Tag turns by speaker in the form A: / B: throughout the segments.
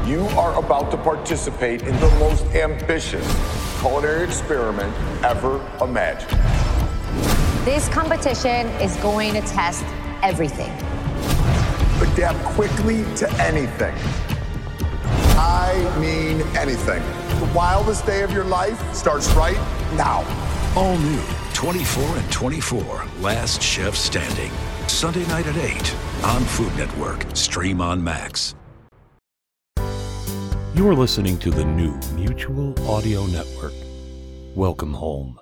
A: You are about to participate in the most ambitious culinary experiment ever imagined.
B: This competition is going to test everything.
A: Adapt quickly to anything. I mean anything. The wildest day of your life starts right now.
C: All new 24 and 24, Last Chef Standing. Sunday night at 8 on Food Network. Stream on Max.
D: You are listening to the new Mutual Audio Network. Welcome home.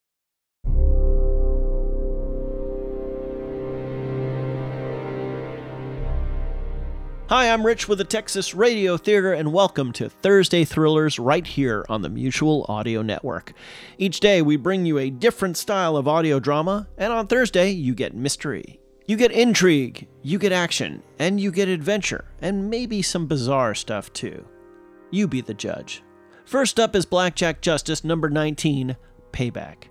E: Hi, I'm Rich with the Texas Radio Theater, and welcome to Thursday Thrillers right here on the Mutual Audio Network. Each day we bring you a different style of audio drama, and on Thursday you get mystery, you get intrigue, you get action, and you get adventure, and maybe some bizarre stuff too. You be the judge. First up is Blackjack Justice number 19, Payback.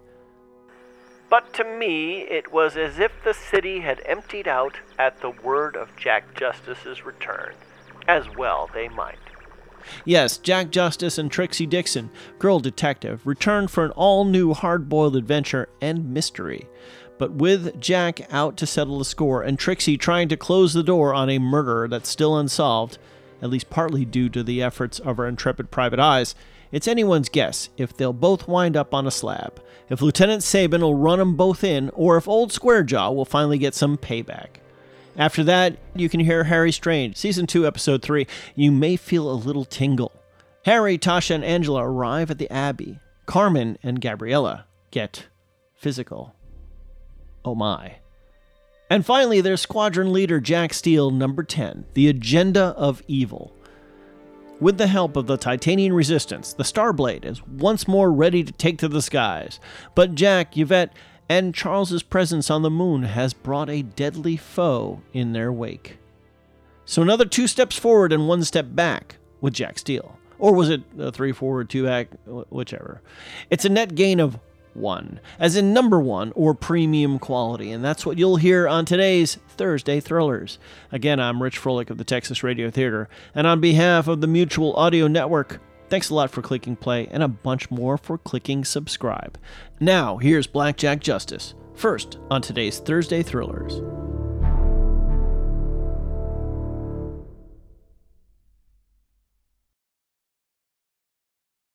E: But to me, it was as if the city had emptied out at the word of Jack Justice's return. As well they might. Yes, Jack Justice and Trixie Dixon, girl detective, returned for an all-new hard-boiled adventure and mystery. But with Jack out to settle the score and Trixie trying to close the door on a murder that's still unsolved, at least partly due to the efforts of our intrepid private eyes, it's anyone's guess if they'll both wind up on a slab, if Lieutenant Sabin will run them both in, or if Old Squarejaw will finally get some payback. After that, you can hear Harry Strange, Season 2, Episode 3, You May Feel a Little Tingle. Harry, Tasha, and Angela arrive at the Abbey. Carmen and Gabriella get physical. Oh my. And finally, there's Squadron Leader Jack Steele, number 10, The Agenda of Evil. With the help of the Titanian Resistance, the Starblade is once more ready to take to the skies. But Jack, Yvette, and Charles's presence on the moon has brought a deadly foe in their wake. So another 2 steps forward and 1 step back with Jack Steele. Or was it 3 forward, 2 back, whichever. It's a net gain of 1, as in number 1 or premium quality, and that's what you'll hear on today's Thursday Thrillers. Again, I'm Rich Froelich of the Texas Radio Theater, and on behalf of the Mutual Audio Network, thanks a lot for clicking play and a bunch more for clicking subscribe. Now, here's Blackjack Justice, first on today's Thursday Thrillers.